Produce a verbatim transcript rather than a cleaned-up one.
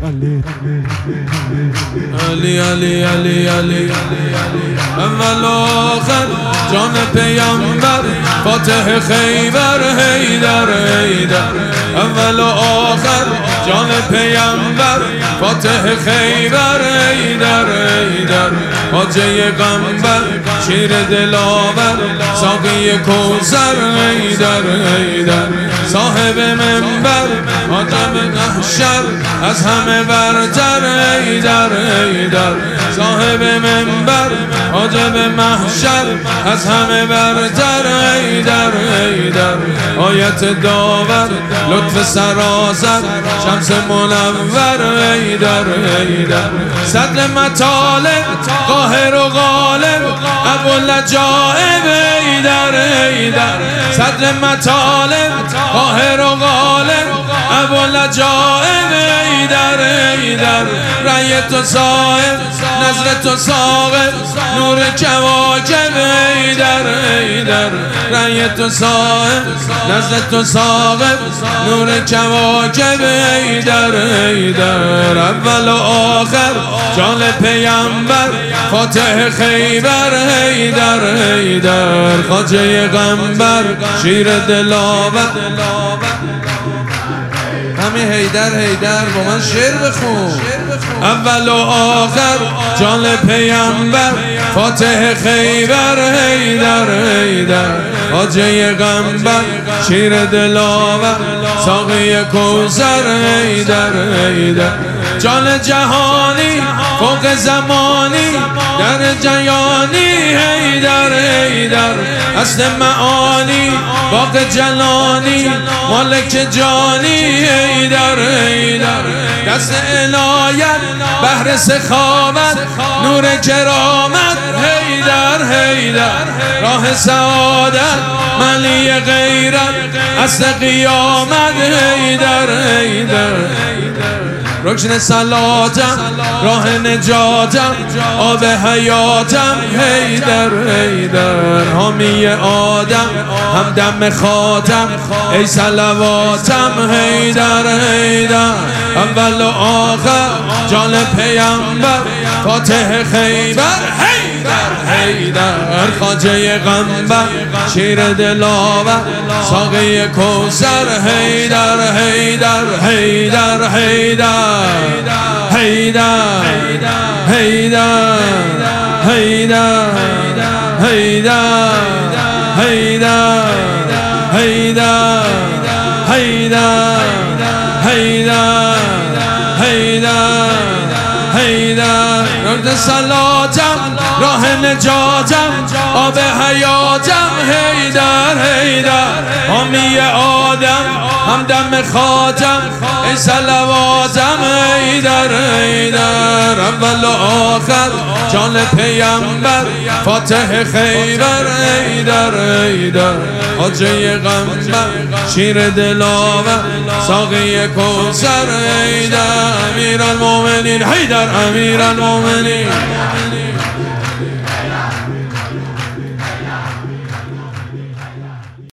علی علی علی علی اول و آخر جان پیامبر فاتح خیبر حیدر حیدر اول و آخر جان پیامبر فاتح خیبر حیدر حیدر خواجه قنبر شیر دلاور ساقی کوثر حیدر حیدر صاحب منبر آدم محشر از همه برتر حیدر حیدر صاحب منبر آدم محشر از همه برتر حیدر حیدر آیت داور لطف سراسر شمس منور حیدر حیدر صدر مطالب قاهر و غالب ابوالعجائب حیدر حیدر صدر مطالب قاهر و غالب ابوالعجائب حیدر حیدر رأی تو صاحب نظر تو صاحب نور کواکب حیدر حیدر رأی تو صاحب نظر تو صاحب نور کواکب حیدر حیدر اول و آخر جان پیامبر فاتح خیبر حیدر حیدر خواجه قنبر شیر دلاور همین حیدر حیدر با من شعر بخون اول و آخر جان پیامبر فاتح خیبر حیدر حیدر خواجه قنبر شیر دلاور ساقی کوثر حیدر حیدر جان جهانی فوق زمانی در جیانی حیدر حیدر اصل معانی باق جلانی مالک جانی حیدر حیدر دست عنایت بحر سخاوت نور کرامت حیدر حیدر راه سعادت ملی غیرت اصل قیامت حیدر حیدر رکن صلاتم راه نجاتم آب حیاتم حیدر حیدر حامی آدم همدم خاتم ای صلواتم حیدر حیدر اول و آخر جان پیامبر فاتح خیبر حیدر حیدر خواجه قنبر شیر دلاور ساقی کوثر حیدر حیدر حیدر حیدر حیدر حیدر حیدر حیدر حیدر حیدر حیدر حیدر حیدر حیدر رد صلاتم راه نجاتم آب حیاتم حیدر حیدر حامی آدم همدم خاتم ای صلواتم حیدر حیدر اول و آخر جان پیامبر فاتح خیبر حیدر حیدر خواجه قنبر شیر دلاور ساقی کوثر حیدر امیرالمومنین حیدر امیرالمومنین